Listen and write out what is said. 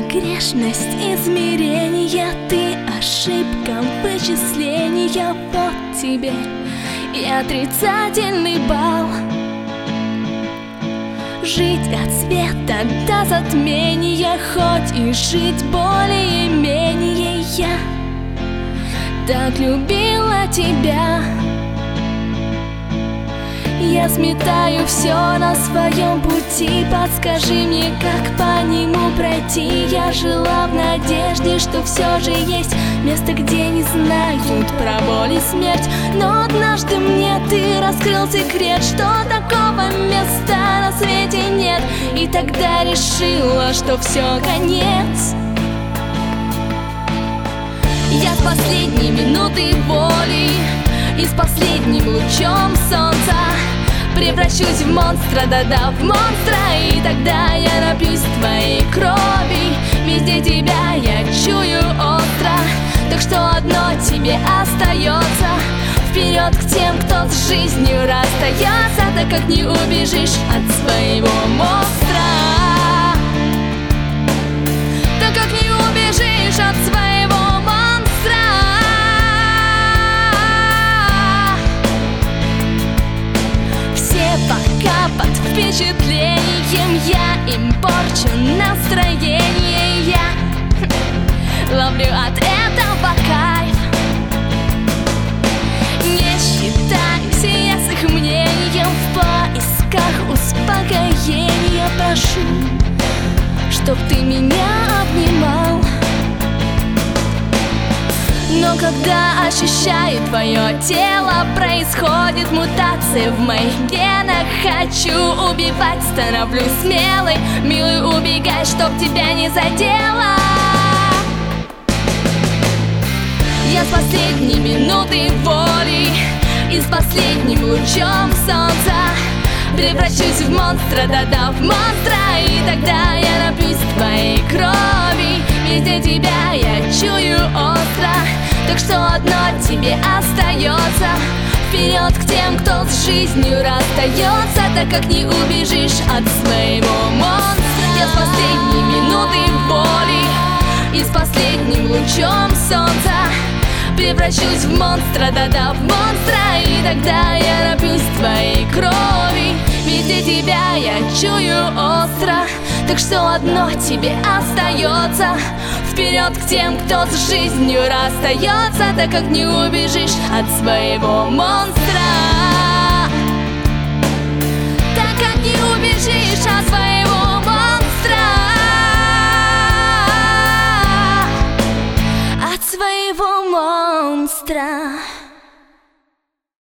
Погрешность измерения, ты ошибка вычисления. Вот тебе и отрицательный балл. Жить от света до затмения, хоть и жить более-менее. Я так любила тебя. Я сметаю все на своем пути. Подскажи мне, как по нему пройти. Я жила в надежде, что все же есть место, где не знают про боль и смерть. Но однажды мне ты раскрыл секрет, что такого места на свете нет. И тогда решила, что все, конец. Я с последней минуты воли и с последним лучом солнца превращусь в монстра, да-да, в монстра. И тогда я напьюсь твоей крови. Везде тебя я чую остро. Так что одно тебе остается: вперед к тем, кто с жизнью расстается. Так как не убежишь от своего монстра. Так как не убежишь от своего монстра. Пока под впечатлением я им порчу настроение. Я ловлю от этого кайф. Не считаюсь я с их мнением. В поисках успокоения прошу, чтоб ты меня обнимал. Но когда ощущаю твое тело, происходит мутация в моих генах. Хочу убивать, становлюсь смелой. Милый, убегай, чтоб тебя не задело. Я с последней минуты воли и с последним лучом солнца превращусь в монстра, да-да, в монстра. И тогда я напьюсь твоей крови. Везде тебя я чую остро. Так что одно тебе остается: вперед к тем, кто с жизнью расстается. Так как не убежишь от своего монстра. Я с последней минуты воли и с последним лучом солнца превращусь в монстра, да-да, в монстра. И тогда я напьюсь твоей крови. Везде тебя я чую остро. Так что одно тебе остается: вперед к тем, кто с жизнью расстается. Так как не убежишь от своего монстра. Так как не убежишь от своего монстра. От своего монстра.